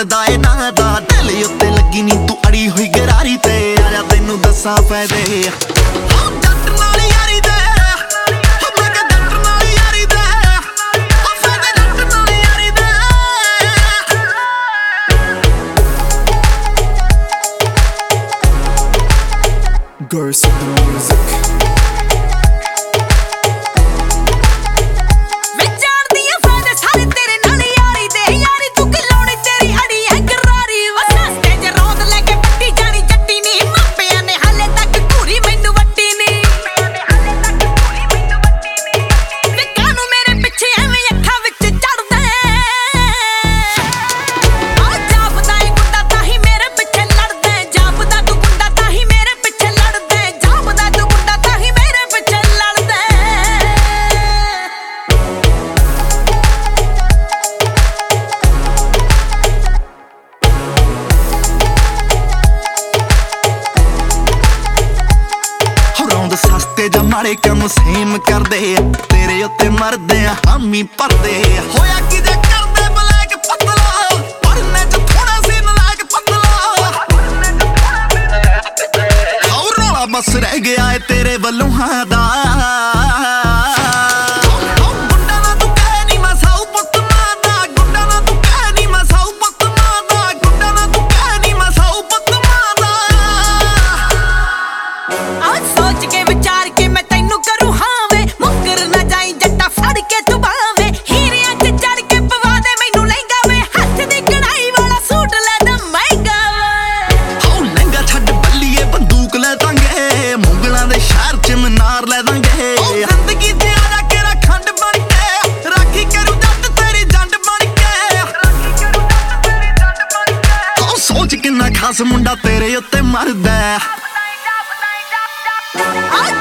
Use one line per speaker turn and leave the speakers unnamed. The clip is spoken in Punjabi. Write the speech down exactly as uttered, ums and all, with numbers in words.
ਚੱਲਦਾ ਏ ਨਾ ਦਾ ਦਿਲ ਉੱਤੇ ਲੱਗੀ ਨੀ ਤੂੰ ਅੜੀ ਹੋਈ ਗਰਾਰੀ ਤੇ ਆ ਜਾ ਤੈਨੂੰ ਦੱਸਾਂ ਫਾਇਦੇ ਜੱਟ ਨਾਲ ਯਾਰੀ ਦੇ ਮੈਂ ਕਿ ਜੱਟ ਨਾਲ ਯਾਰੀ ਦੇ ਫਾਇਦੇ ਜੱਟ ਨਾਲ ਯਾਰੀ ਦੇ Girls in the music ਸਸਤੇ ਜਾਂ ਮਾੜੇ ਕੰਮ ਸੇਮ ਕਰਦੇ ਤੇਰੇ ਉੱਤੇ ਮਰਦੇ ਆ ਹਾਮੀ ਭਰਦੇ ਹੋਇਆ ਕਿਤੇ ਕਰਦੇ ਬਲੈਕ ਪਤਲਾ ਪੜਨੇ ਚ ਥੋੜਾ ਸੀ ਨਲਾਇਕ ਪਤਲਾ ਹੋਰ ਰੌਲਾ ਬਸ ਰਹਿ ਗਿਆ ਏ ਤੇਰੇ ਵੱਲੋਂ ਹਾਂ ਦਾ ਖਾਸ ਮੁੰਡਾ ਤੇਰੇ ਉੱਤੇ ਮਰਦਾ।